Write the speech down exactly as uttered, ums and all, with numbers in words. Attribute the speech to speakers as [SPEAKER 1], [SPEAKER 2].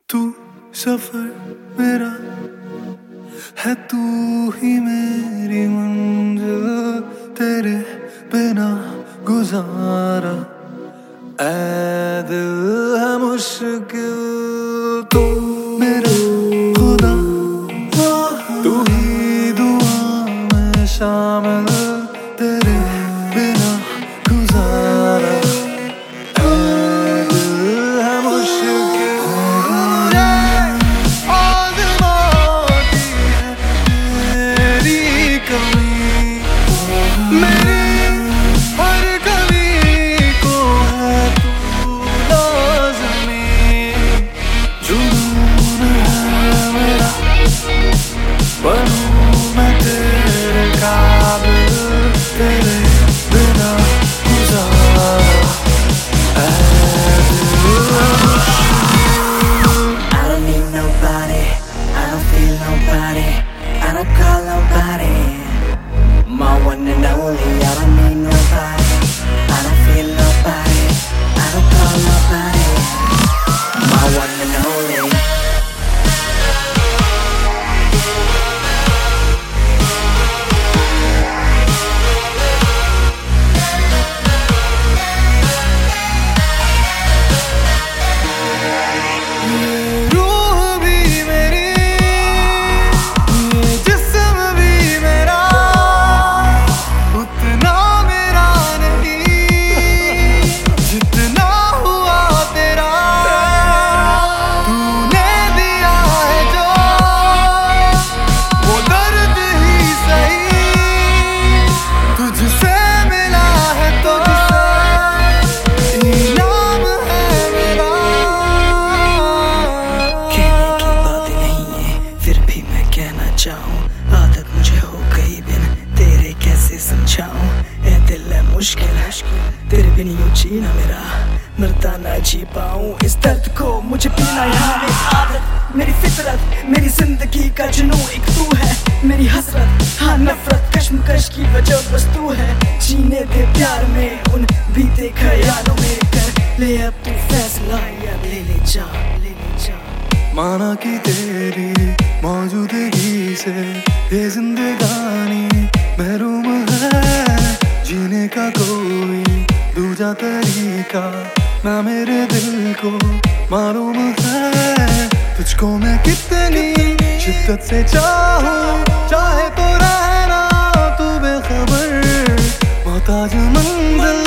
[SPEAKER 1] तू सफर मेरा है, तू ही मेरी मंजिल, तेरे बिना गुजारा ऐ दिल है मुश्किल। तू मेरा खुदा, तू ही दुआ में शामिल, तेरे बिना गुजारा ऐ दिल है मुश्किल। आज़माती है तेरी कमी, मेरी हर कमी को है तू लाज़मी। जुनून है मेरा, बनूं मैं तेरे काबिल, तेरे बिना गुजारा ऐ दिल है मुश्किल।
[SPEAKER 2] I don't need nobody, I don't feel nobody, I don't call nobody. My one and only, I don't need nobody, I don't feel nobody, I don't call nobody. My one and only. आदत मुझे हो गई बिन तेरे कैसे समझाऊं, ऐ दिल है मुश्किल, तेरे बिन यूं जीना मेरा मरता ना जी पाऊं। इस दर्द को मुझे पीना यहाँ मेरी आदत, मेरी फितरत, मेरी जिंदगी का जुनून एक तू है, मेरी हसरत हाँ नफरत कश्मकश की वजह बस तू है। जीने दे प्यार में उन बीते ख्यालों में, कर ले अब तू फैसला या ले ले जा, ले ले जा।
[SPEAKER 1] माना कि तेरी मौजूदगी से ये जिंदगानी महरूम है, जीने का कोई दूजा तरीका ना मेरे दिल को मालूम है। तुझको मैं कितनी शिद्दत से चाहूं, चाहे तो रहना तू बेखबर, मोहताज मंजिल